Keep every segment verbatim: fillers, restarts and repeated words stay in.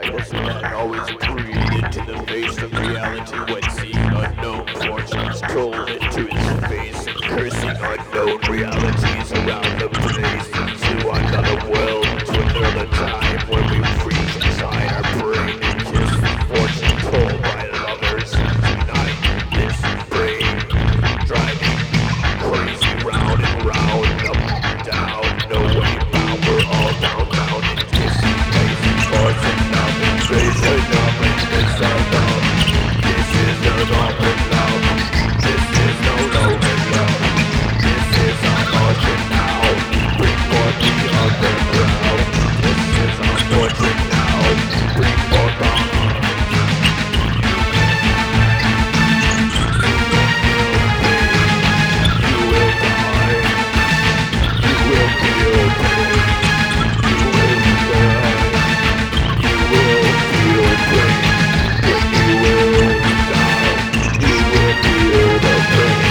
was man always breathed into the face of reality when seeing unknown fortunes told into his face and cursing unknown realities around the place into another world, to another time where we freeze inside our brain and kiss fortune told by lovers. Tonight, this brain driving crazy round and round, up and down, no way bound, we're all downtown and kissing crazy fortune, nothing crazy, nothing it's all love. This is the love and love. This is no love and love. This is our fortune now. Bring forth the underground. This is our fortune now. Bring forth our You will die. You will feel pain. You will die. You will feel pain. When you will die, you will feel the pain.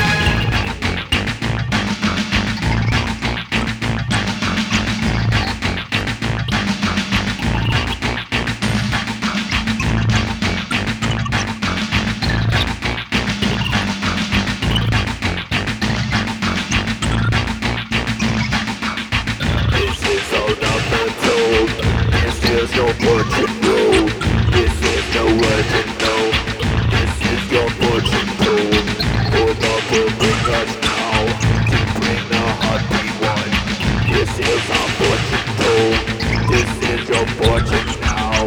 This is all nothing told. This is your fortune road. This is no word to know. This is your fortune told. For love will bring us now to bring the heartbeat one. This is our fortune told. This is your fortune now.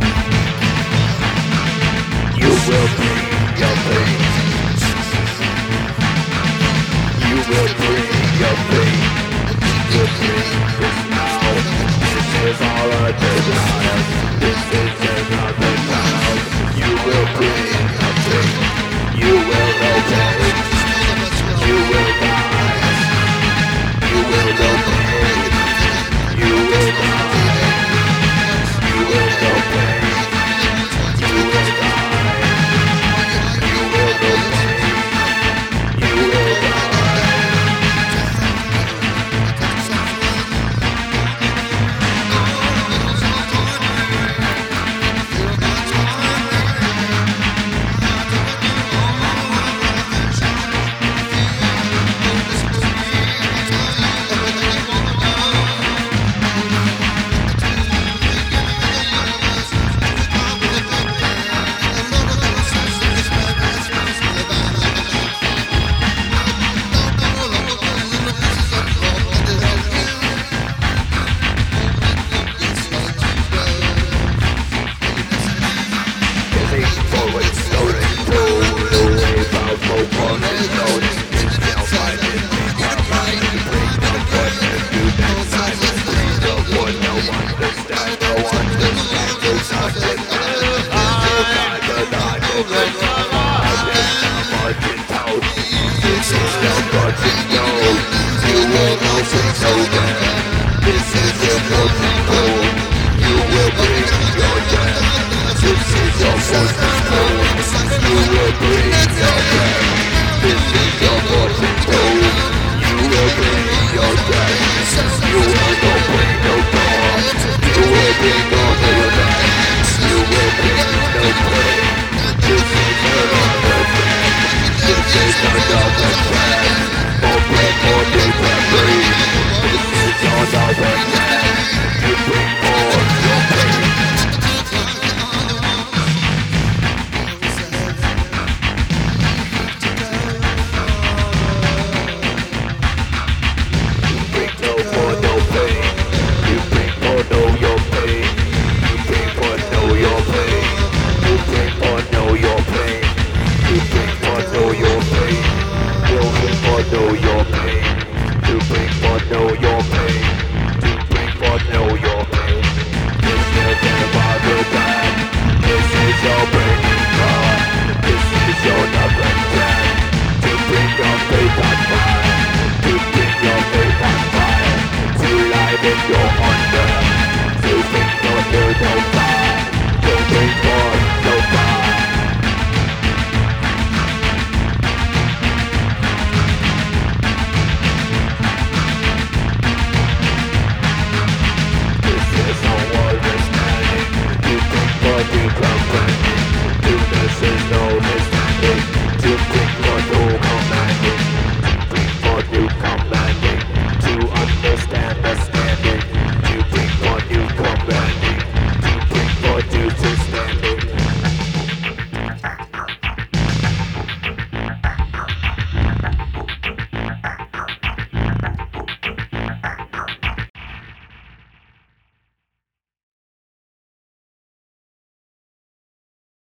You will bring your pain. You will bring your pain. You will bring this now. This is all I desire. This is another child. You will bring a pain. You will know pain. You will die. You will know pain. You will die. You will know pain. You will die. You will know pain. You will die. This is your fortune code. You will bring your death. This is your fortune code. You will bring